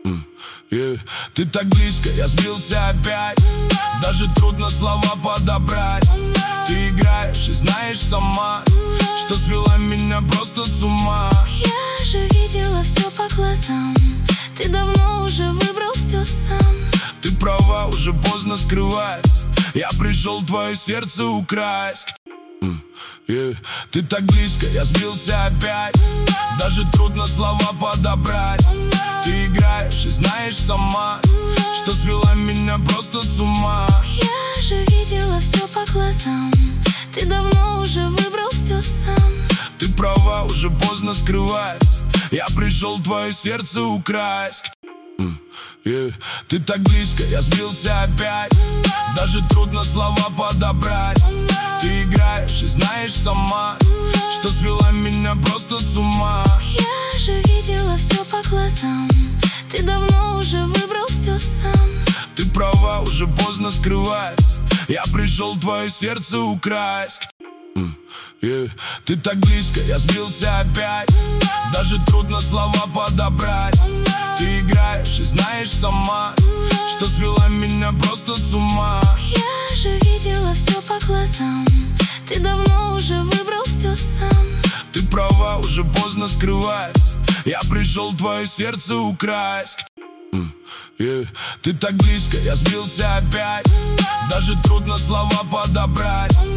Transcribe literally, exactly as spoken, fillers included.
Yeah. Ты так близко, я сбился опять. Даже трудно слова подобрать. Ты играешь и знаешь сама, что свела меня просто с ума. Я же видела все по глазам. Ты давно уже выбрал все сам. Ты права, уже поздно скрывать. Я пришел твое сердце украсть. Yeah. Ты так близко, я сбился опять. Даже трудно слова подобрать. Ты играешь и знаешь сама, что свела меня просто с ума. Я же видела все по глазам. Ты давно уже выбрал все сам. Ты права, уже поздно скрывать. Я пришел твое сердце украсть. Yeah. Ты так близко, я сбился опять. Даже трудно слова подобрать. Ты играешь и знаешь сама, что свела меня просто с ума. Я же видела все по глазам. Ты давно уже выбрал все сам. Ты права, уже поздно скрывать. Я пришел твое сердце украсть. Yeah. Ты так близко, я сбился опять. Даже трудно слова подобрать. Ты играешь и знаешь сама, что свела меня просто с ума. Я же видела все по глазам. Ты давно уже выбрал все сам. Ты права, уже поздно скрывать. Я пришел твое сердце украсть. Yeah. Ты так близко, я сбился опять. Даже трудно слова подобрать.